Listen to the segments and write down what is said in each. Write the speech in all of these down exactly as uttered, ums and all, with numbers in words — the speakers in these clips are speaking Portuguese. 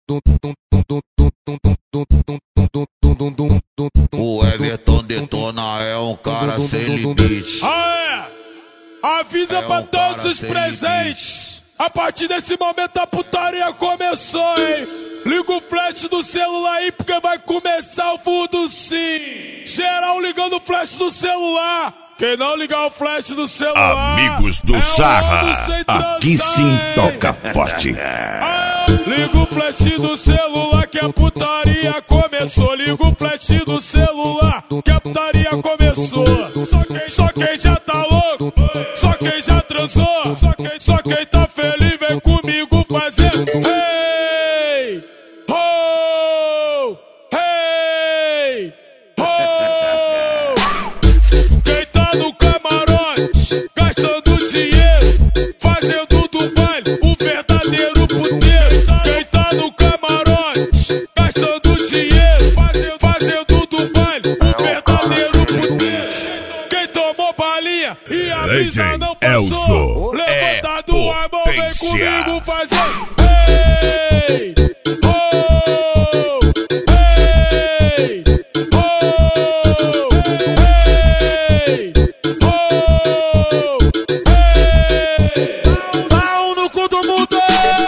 O Everton Detona é um cara sem limite. Ah, é? Avisa é pra um todos os presentes. A partir desse momento a putaria começou, hein? Liga o flash do celular aí porque vai começar o fundo sim. Geral ligando o flash do celular. Quem não ligar o flash do celular, amigos do é Sarra, aqui sim toca forte. Ah, liga o flash do celular que a putaria começou. Liga o flash do celular que a putaria começou. Só quem, só quem já tá louco, só quem já transou, só quem, só quem tá feliz vem comigo fazer. Hey, ho, hey, ho. Quem tá no camarote gastando dinheiro, fazendo do baile o verdadeiro puteiro. Quem tá no camarote gastando dinheiro, fazendo, fazendo do baile o verdadeiro puteiro. Quem tomou balinha e a brisa não passou, levantado a mão, vem comigo fazer. Hey, oh, hey, oh, hey, oh, hey. Pau no cu do mundo.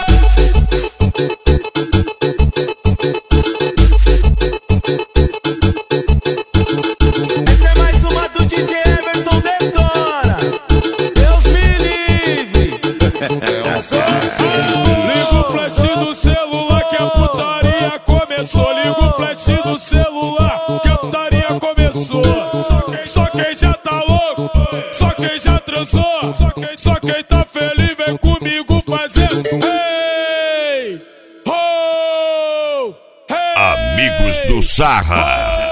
Essa é mais uma do D J Everton Detona. Deus me livre. Liga o flash do celular que a putaria começou. Liga o flash do celular que a putaria começou. Só quem, só quem já tá louco, só quem já transou, só quem, só quem tá feliz vem comigo fazer. Hey, ho, hey, Amigos do Sarra.